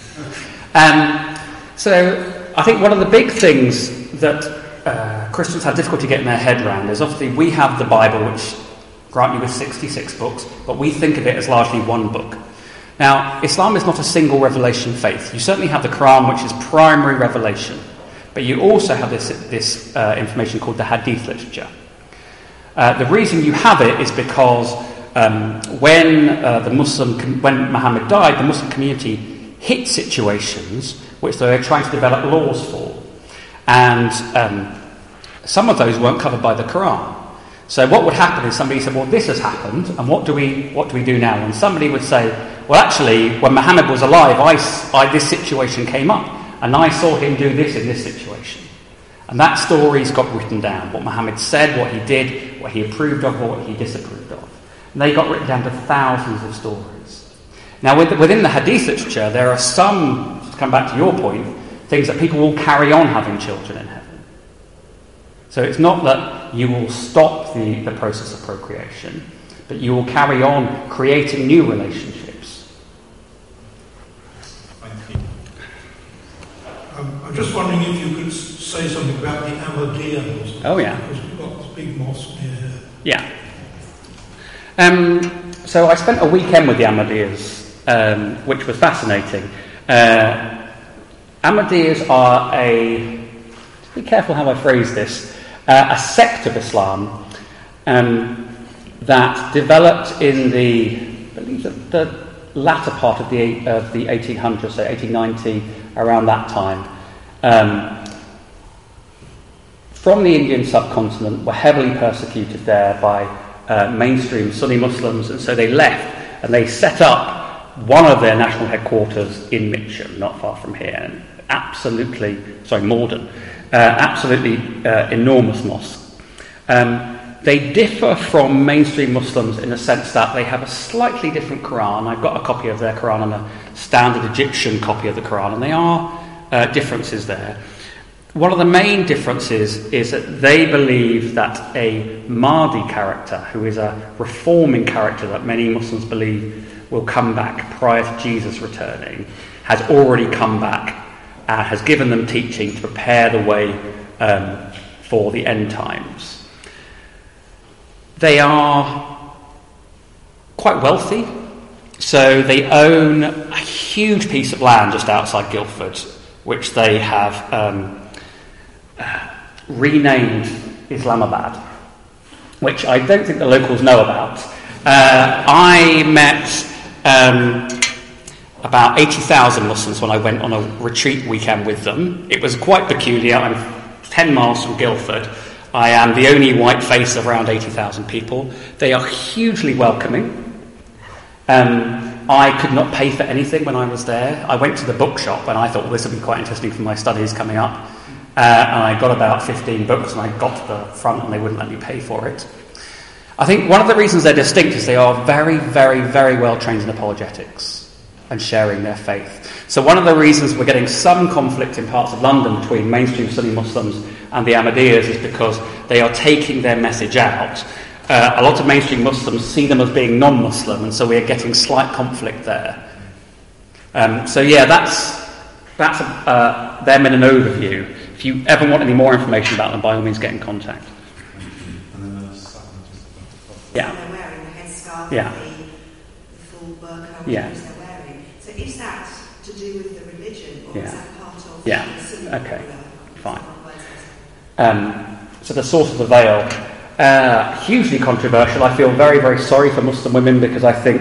So I think one of the big things that Christians have difficulty getting their head around is obviously we have the Bible, which grant you with 66 books, but we think of it as largely one book. Now, Islam is not a single revelation faith. You certainly have the Quran, which is primary revelation, but you also have this information called the Hadith literature. The reason you have it is because when Muhammad died, the Muslim community hit situations which they were trying to develop laws for, and some of those weren't covered by the Quran. So what would happen is somebody said, well, this has happened, and what do we do now? And somebody would say, well, actually, when Muhammad was alive, this situation came up, and I saw him do this in this situation. And that story's got written down, what Muhammad said, what he did, what he approved of, or what he disapproved of. And they got written down to thousands of stories. Now, within the Hadith literature, there are some, to come back to your point, things that people will carry on having children in heaven. So it's not that you will stop the process of procreation, but you will carry on creating new relationships. Thank you. I'm just wondering if you could say something about the Ahmadiyya. Oh, yeah. Because we've got this big mosque near here. Yeah. So I spent a weekend with the Ahmadiyyas, which was fascinating. Ahmadiyyas are be careful how I phrase this, a sect of Islam that developed in the latter part of the 1800s, so 1890, around that time. From the Indian subcontinent, were heavily persecuted there by mainstream Sunni Muslims, and so they left and they set up one of their national headquarters in Mitcham, not far from here, and Morden, absolutely enormous mosque. They differ from mainstream Muslims in the sense that they have a slightly different Quran. I've got a copy of their Quran and a standard Egyptian copy of the Quran, and there are differences there. One of the main differences is that they believe that a Mahdi character, who is a reforming character that many Muslims believe will come back prior to Jesus returning, has already come back and has given them teaching to prepare the way for the end times. They are quite wealthy, so they own a huge piece of land just outside Guildford, which they have renamed Islamabad, which I don't think the locals know about. I met about 80,000 Muslims when I went on a retreat weekend with them. It was quite peculiar. I'm 10 miles from Guildford. I am the only white face of around 80,000 people. They are hugely welcoming. I could not pay for anything when I was there. I went to the bookshop and I thought, well, this would be quite interesting for my studies coming up. And I got about 15 books and I got to the front and they wouldn't let me pay for it. I think one of the reasons they're distinct is they are very, very, very well trained in apologetics and sharing their faith. So one of the reasons we're getting some conflict in parts of London between mainstream Sunni Muslims and the Ahmadiyas is because they are taking their message out. A lot of mainstream Muslims see them as being non-Muslim, and so we are getting slight conflict there. That's them in an overview. If you ever want any more information about them, by all means get in contact. Yeah. They're wearing the headscarf, Yeah. the full burqa, Yeah. they're wearing. So is that to do with the religion, or Yeah. is that part of Yeah. the Sunni Okay. ruler? Fine. So the source of the veil, hugely controversial. I feel very, very sorry for Muslim women because I think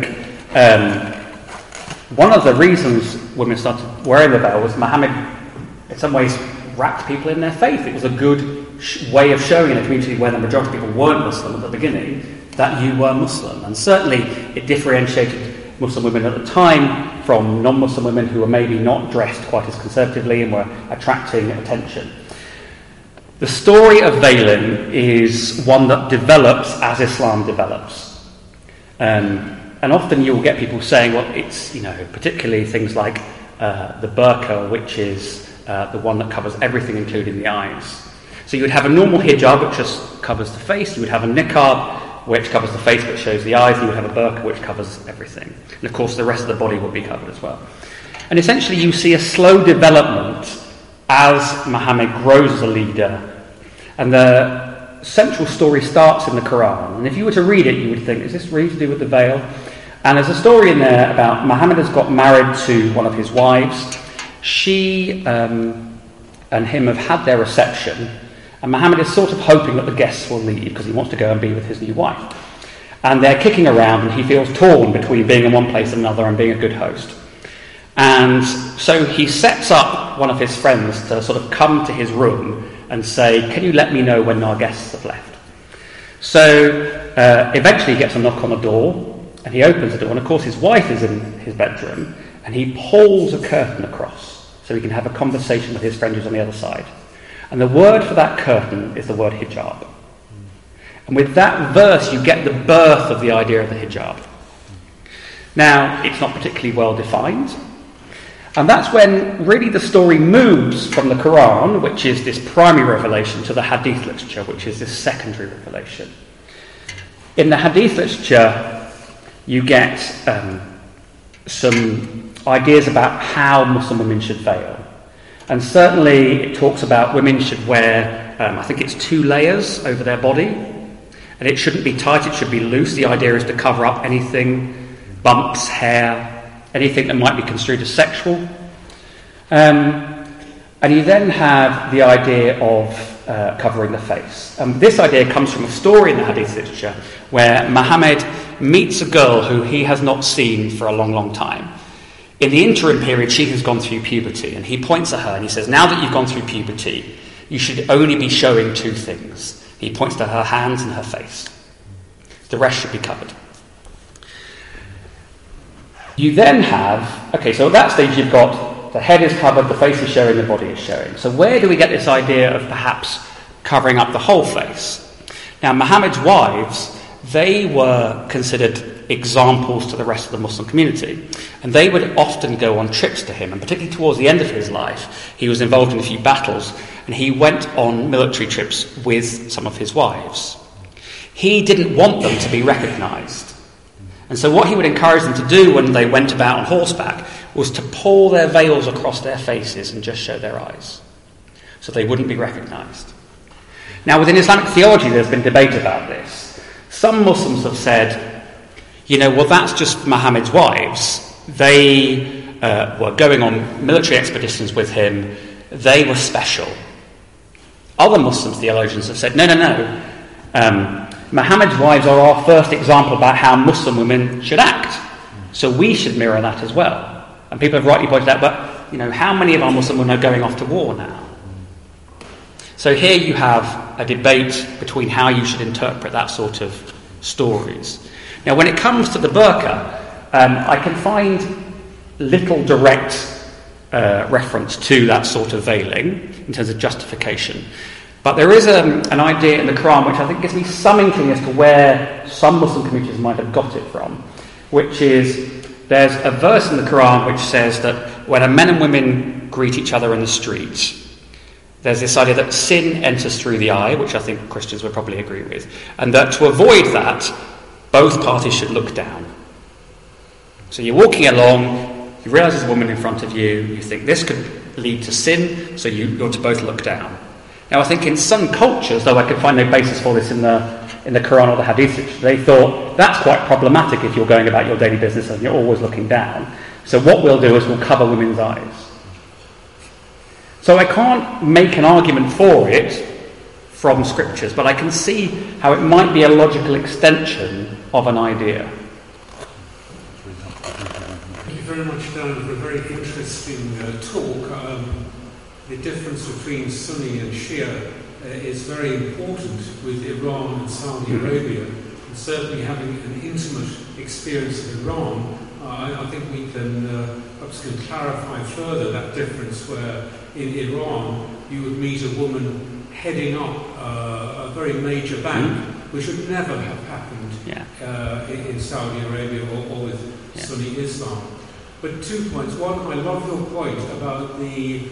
one of the reasons women started wearing the veil was Muhammad, in some ways, wrapped people in their faith. It was a good way of showing in a community where the majority of people weren't Muslim at the beginning that you were Muslim. And certainly it differentiated Muslim women at the time from non-Muslim women who were maybe not dressed quite as conservatively and were attracting attention. The story of veiling is one that develops as Islam develops. And often you'll get people saying, well, it's, particularly things like the burqa, which is the one that covers everything, including the eyes. So you would have a normal hijab, which just covers the face. You would have a niqab, which covers the face but shows the eyes. And you would have a burqa, which covers everything. And of course, the rest of the body would be covered as well. And essentially, you see a slow development as Muhammad grows as a leader. And the central story starts in the Quran. And if you were to read it, you would think, is this really to do with the veil? And there's a story in there about Muhammad has got married to one of his wives. She and him have had their reception. And Muhammad is sort of hoping that the guests will leave because he wants to go and be with his new wife. And they're kicking around and he feels torn between being in one place and another and being a good host. And so he sets up one of his friends to sort of come to his room and say, can you let me know when our guests have left? So eventually he gets a knock on the door and he opens the door. And of course his wife is in his bedroom and he pulls a curtain across so he can have a conversation with his friend who's on the other side. And the word for that curtain is the word hijab. And with that verse, you get the birth of the idea of the hijab. Now, it's not particularly well defined. And that's when really the story moves from the Quran, which is this primary revelation, to the Hadith literature, which is this secondary revelation. In the Hadith literature, you get some ideas about how Muslim women should veil. And certainly it talks about women should wear, I think it's 2 layers over their body. And it shouldn't be tight, it should be loose. The idea is to cover up anything, bumps, hair, anything that might be construed as sexual. And you then have the idea of covering the face. And this idea comes from a story in the Hadith literature where Muhammad meets a girl who he has not seen for a long, long time. In the interim period, she has gone through puberty, and he points at her and he says, now that you've gone through puberty, you should only be showing 2 things. He points to her hands and her face. The rest should be covered. You then have, okay, so at that stage you've got the head is covered, the face is showing, the body is showing. So where do we get this idea of perhaps covering up the whole face? Now, Muhammad's wives, they were considered examples to the rest of the Muslim community, and they would often go on trips to him, and particularly towards the end of his life, he was involved in a few battles, and he went on military trips with some of his wives. He didn't want them to be recognised. And so what he would encourage them to do when they went about on horseback was to pull their veils across their faces and just show their eyes, so they wouldn't be recognised. Now, within Islamic theology, there's been debate about this. Some Muslims have said, well, that's just Muhammad's wives. They were going on military expeditions with him. They were special. Other Muslim theologians have said, no. Muhammad's wives are our first example about how Muslim women should act. So we should mirror that as well. And people have rightly pointed out, but, how many of our Muslim women are going off to war now? So here you have a debate between how you should interpret that sort of stories. Now, when it comes to the burqa, I can find little direct reference to that sort of veiling in terms of justification. But there is an idea in the Quran which I think gives me some inkling as to where some Muslim communities might have got it from, which is there's a verse in the Quran which says that when men and women greet each other in the street, there's this idea that sin enters through the eye, which I think Christians would probably agree with, and that to avoid that, both parties should look down. So you're walking along, you realise there's a woman in front of you, you think this could lead to sin, so you're to both look down. Now, I think in some cultures, though I could find no basis for this in the Quran or the Hadith, they thought that's quite problematic if you're going about your daily business and you're always looking down. So what we'll do is we'll cover women's eyes. So I can't make an argument for it from scriptures, but I can see how it might be a logical extension of an idea. Thank you very much, Dan, for a very interesting talk. The difference between Sunni and Shia is very important with Iran and Saudi Arabia. And certainly having an intimate experience of Iran, I think we can perhaps clarify further that difference where in Iran you would meet a woman heading up a very major bank, which would never have happened in Saudi Arabia or with Sunni Islam. But 2 points. One, I love your point about the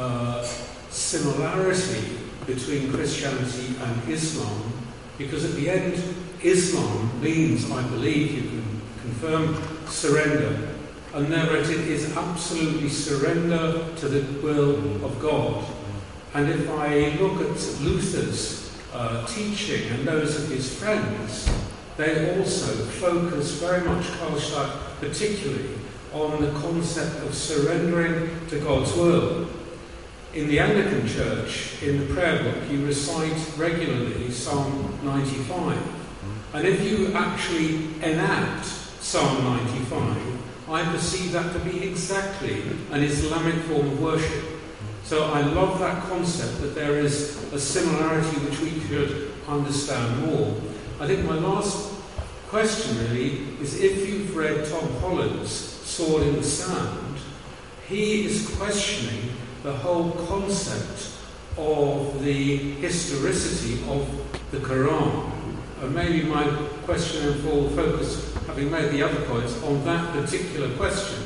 similarity between Christianity and Islam, because at the end, Islam means, I believe, you can confirm, surrender. And there it is, absolutely surrender to the will of God. And if I look at Luther's teaching and those of his friends, they also focus very much, Karlstadt particularly, on the concept of surrendering to God's will. In the Anglican Church, in the prayer book, you recite regularly Psalm 95. And if you actually enact Psalm 95, I perceive that to be exactly an Islamic form of worship. So I love that concept that there is a similarity which we could understand more. I think my last question really is, if you've read Tom Holland's Sword in the Sand, he is questioning the whole concept of the historicity of the Quran. And maybe my question will focus, having made the other points, on that particular question.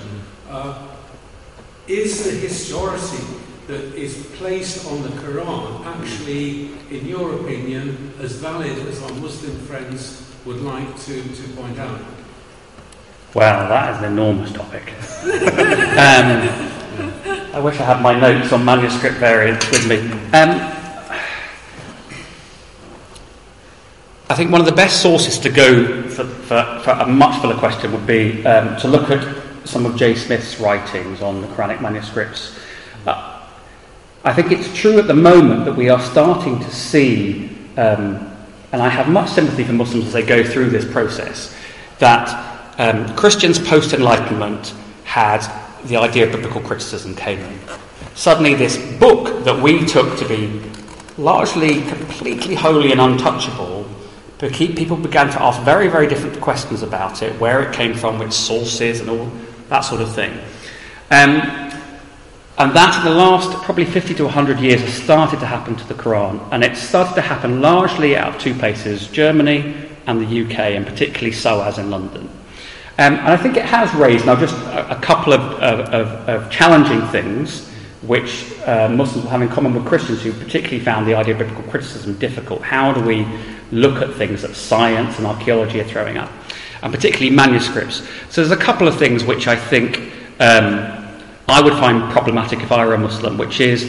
Is the historicity that is placed on the Quran actually, in your opinion, as valid as our Muslim friends would like to point out? Well, that is an enormous topic. I wish I had my notes on manuscript variants with me. I think one of the best sources to go for a much fuller question would be to look at some of J. Smith's writings on the Quranic manuscripts. I think it's true at the moment that we are starting to see, and I have much sympathy for Muslims as they go through this process, that Christians post-Enlightenment had the idea of biblical criticism came in. Suddenly this book that we took to be largely completely holy and untouchable, people began to ask very, very different questions about it, where it came from, which sources and all that sort of thing. And that in the last probably 50 to 100 years has started to happen to the Quran. And it started to happen largely out of two places, Germany and the UK, and particularly SOAS in London. And I think it has raised now just a couple of challenging things which Muslims have in common with Christians, who particularly found the idea of biblical criticism difficult. How do we look at things that science and archaeology are throwing up? And particularly manuscripts. So there's a couple of things which I think I would find problematic if I were a Muslim, which is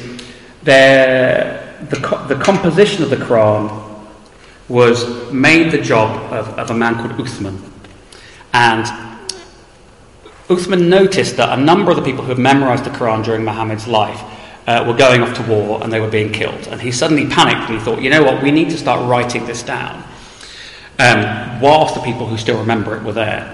the composition of the Quran was made the job of a man called Uthman. And Uthman noticed that a number of the people who had memorised the Quran during Muhammad's life were going off to war and they were being killed. And he suddenly panicked and he thought, you know what, we need to start writing this down. Whilst the people who still remember it were there.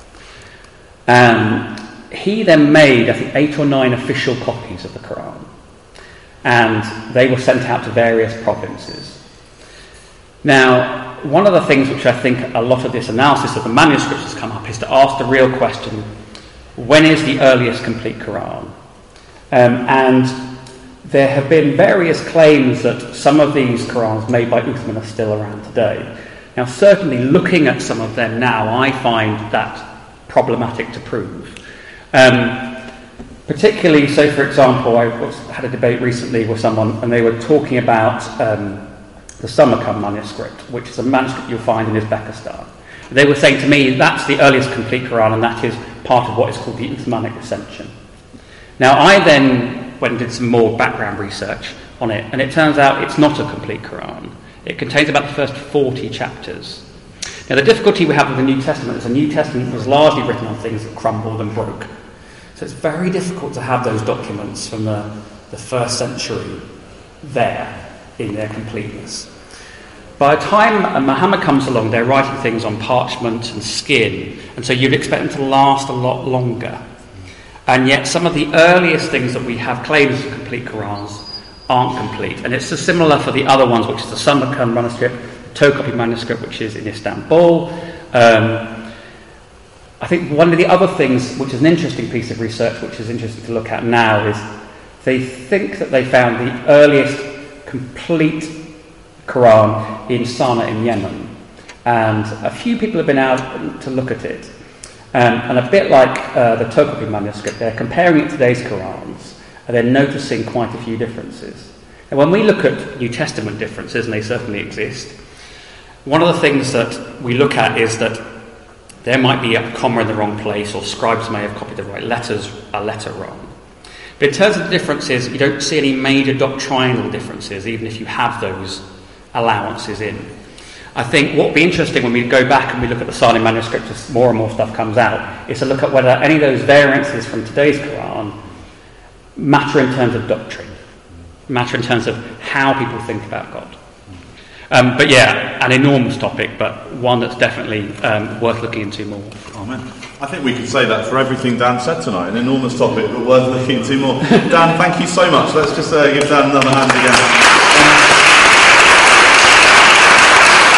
He then made, I think, 8 or 9 official copies of the Quran. And they were sent out to various provinces. Now, one of the things which I think a lot of this analysis of the manuscripts has come up is to ask the real question, when is the earliest complete Quran? And there have been various claims that some of these Qurans made by Uthman are still around today. Now, certainly looking at some of them now, I find that problematic to prove. Particularly, so for example, I had a debate recently with someone and they were talking about the Samarkand manuscript, which is a manuscript you'll find in Uzbekistan. They were saying to me, that's the earliest complete Quran and that is part of what is called the Uthmanic Recension. Now, I then went and did some more background research on it, and it turns out it's not a complete Quran. It contains about the first 40 chapters. Now, the difficulty we have with the New Testament is the New Testament was largely written on things that crumbled and broke. So it's very difficult to have those documents from the first century there in their completeness. By the time Muhammad comes along, they're writing things on parchment and skin, and so you'd expect them to last a lot longer. And yet some of the earliest things that we have claims of complete Qurans aren't complete. And it's similar for the other ones, which is the Samarkand manuscript, the Topkapi manuscript, which is in Istanbul. I think one of the other things, which is an interesting piece of research, which is interesting to look at now, is they think that they found the earliest complete Quran in Sana'a in Yemen. And a few people have been out to look at it. And a bit like the Topkapi manuscript, they're comparing it to today's Qurans, and they're noticing quite a few differences. And when we look at New Testament differences, and they certainly exist, one of the things that we look at is that there might be a comma in the wrong place, or scribes may have copied the right letters, a letter wrong. But in terms of the differences, you don't see any major doctrinal differences, even if you have those allowances in. I think what would be interesting when we go back and we look at the Sana'a manuscript as more and more stuff comes out, is to look at whether any of those variances from today's Quran matter in terms of doctrine, matter in terms of how people think about God. But yeah, an enormous topic, but one that's definitely worth looking into more. Amen. I think we could say that for everything Dan said tonight. An enormous topic, but worth looking into more. Dan, thank you so much. Let's just give Dan another hand again.